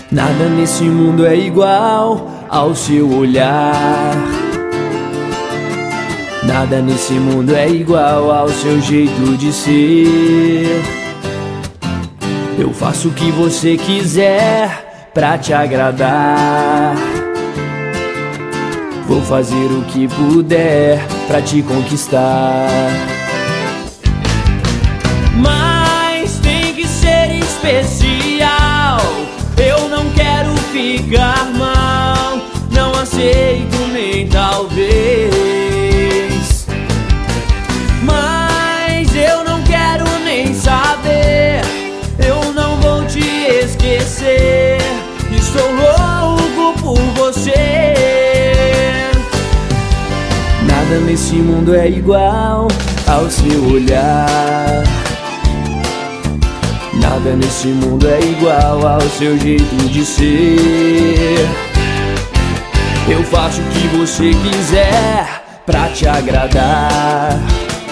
Nada nesse mundo é igual ao seu olhar. Nada nesse mundo é igual ao seu jeito de ser. Eu faço o que você quiser pra te agradar. Vou fazer o que puder pra te conquistar. Mas tem que ser especial. Eu não quero ficar mal, não aceito nem talvez. Mas eu não quero nem saber, eu não vou te esquecer. Estou louco por você. Nada nesse mundo é igual ao seu olhar. Nada nesse mundo é igual ao seu jeito de ser. Eu faço o que você quiser pra te agradar.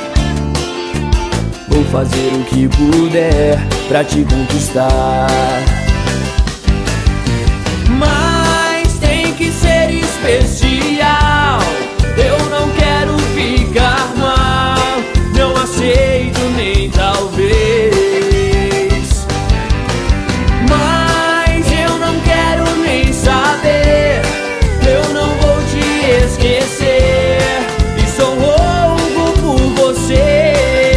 Vou fazer o que puder pra te conquistar. Mas tem que ser especial. Eu não quero ficar mal, não aceito nem talvez. Mas eu não quero nem saber, eu não vou te esquecer. E sou louco por você.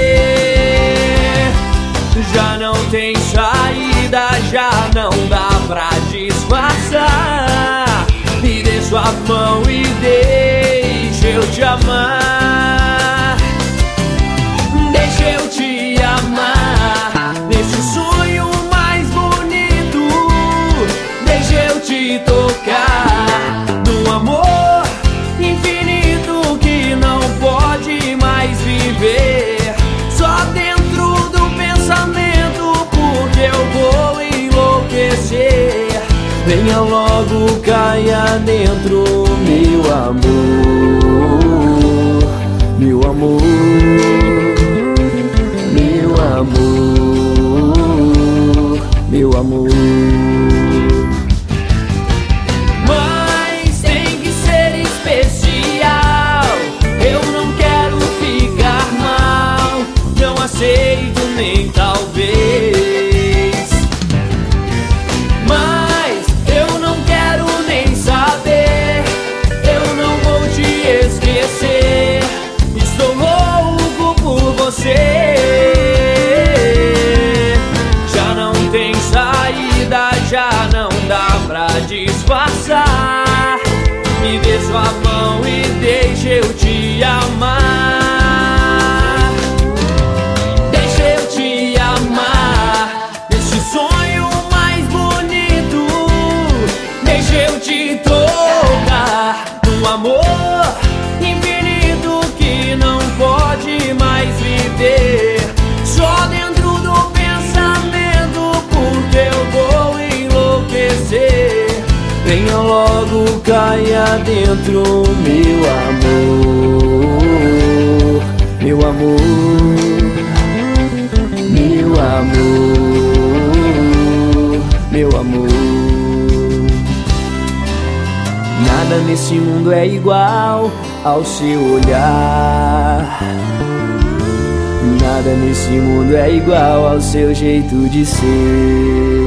Já não tem saída, já não dá pra disfarçar. Me dê sua mão e deixa eu te amar. Deixa eu te amar nesse sonho mais bonito. Deixa eu te tocar num amor infinito que não pode mais viver só dentro do pensamento, porque eu vou enlouquecer. Venha logo, caia dentro, meu amor, meu amor, meu amor, meu amor. Mas tem que ser especial. Eu não quero ficar mal, não aceito nem talvez. Estou louco por você. Já não tem saída, já não dá pra disfarçar. Me dê sua mão e deixa eu te amar. Deixa eu te amar nesse sonho mais bonito. Deixa eu te tocar no amor mais viver só dentro do pensamento, porque eu vou enlouquecer. Venha logo, caia dentro, meu amor, meu amor, meu amor, meu amor. Nada nesse mundo é igual ao seu olhar. Nada nesse mundo é igual ao seu jeito de ser.